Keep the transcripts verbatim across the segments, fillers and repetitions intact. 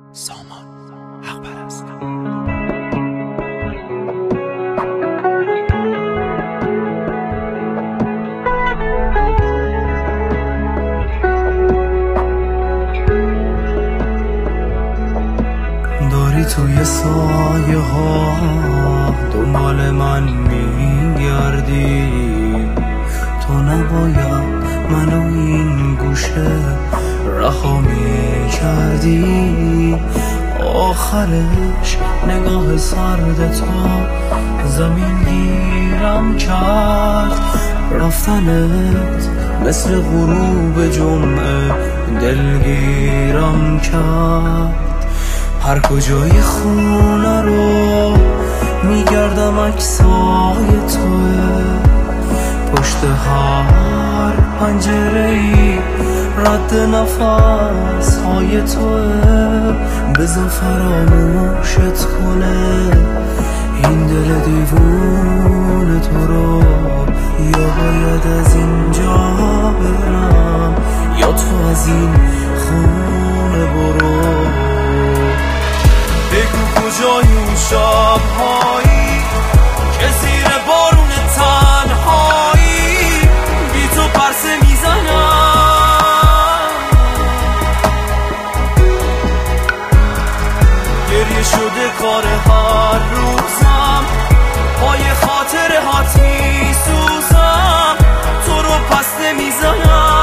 سامان حق پرست. داری توی سایه ها دنبال من میگردی، تو نباید منو این گوشه رها میکردی. آخرش نگاه سرد تو زمین گیرم کرد، رفتنت مثل غروب جمعه دلگیرم کرد. هر کجای خونه رو میگردم عکسای توه، پشت هر پنجره‌ای رد نفس های توه. بذار فراموشت کنه این دل دیوون تو رو، یا باید از اینجا برم یا تو از این خونه برو. بگو کجای اون شب‌هایی که زیر بارون تنهایی بی تو پرسه میزنم. گریه شده کار هر روزم، پای خاطر هات میسوزم، تو رو پس نمیزنم.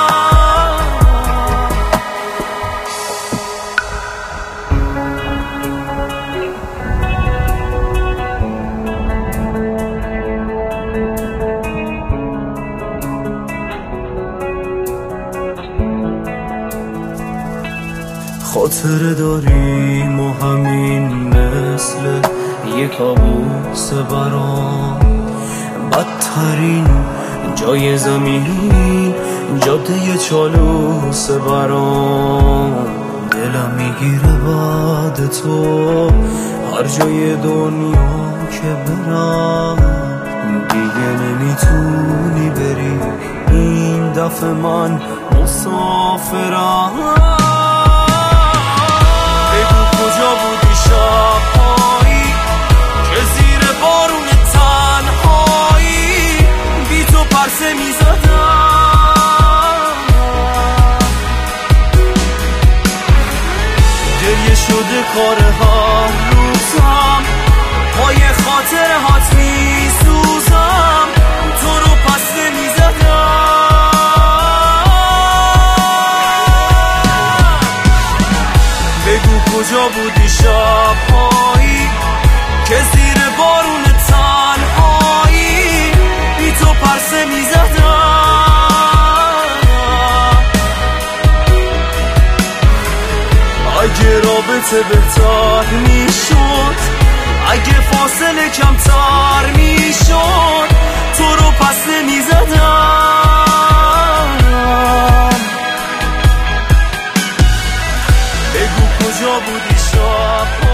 خاطره داریم و همین مثل یک کابوس برام، بدترین جای زمین جاده چالوس برام. دلم میگیره بعد تو هر جای دنیا که برم، دیگه نمیتونی بری این دفعه من مسافرم. کجا بودی شب‌هایی که زیر بارون تنهایی بی تو پرسه میزدم. گریه شده کار هر روزم، پای خاطر هات میسوزم، تو رو پس نمیزدم. کجا بودی شب‌هایی که زیر بارون تنهایی بی تو پرسه میزدم. اگه رابطه بهتر میشد، اگه فاصله کمتر میشد، تو رو پس نمیزدم. بگو کجا بودی شب